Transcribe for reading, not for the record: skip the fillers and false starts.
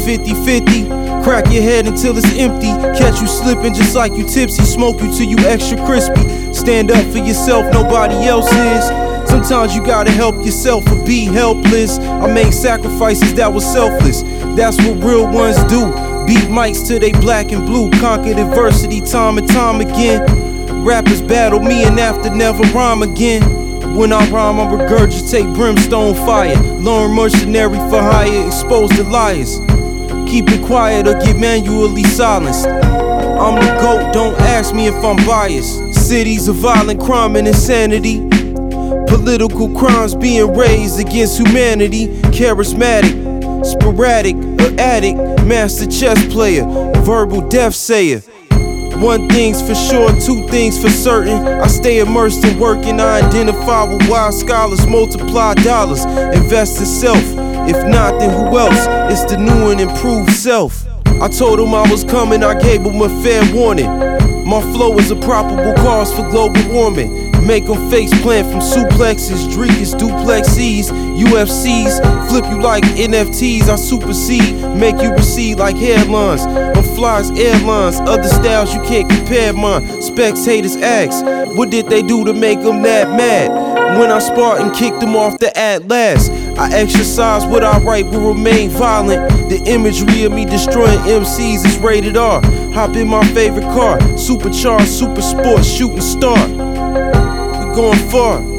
50-50. Crack your head until it's empty. Catch you slipping just like you tipsy. Smoke you till you extra crispy. Stand up for yourself, nobody else is. Sometimes you gotta help yourself or be helpless. I made sacrifices that were selfless. That's what real ones do. Beat mics till they black and blue. Conquered adversity time and time again. Rappers battle me and after never rhyme again. When I rhyme, I regurgitate brimstone fire. Learn mercenary for hire, expose the liars. Keep it quiet or get manually silenced. I'm the GOAT, don't ask me if I'm biased. Cities of violent crime and insanity. Political crimes being raised against humanity. Charismatic, sporadic, or addict. Master chess player, verbal death sayer. One thing's for sure, two things for certain. I stay immersed in work and I identify with wise scholars. Multiply dollars, invest in self. If not, then who else? It's the new and improved self. I told him I was coming, I gave him a fair warning. My flow is a probable cause for global warming. Make them face plant from suplexes, dreekers, duplexes, UFCs. Flip you like NFTs, I supersede. Make you recede like headlines. On flies, airlines, other styles you can't compare mine. Spectators ask, what did they do to make them that mad? When I sparred and kicked them off the Atlas. I exercise what I write will remain violent. The imagery of me destroying MCs is rated R. Hop in my favorite car, supercharged, super sports, shooting star. We going far.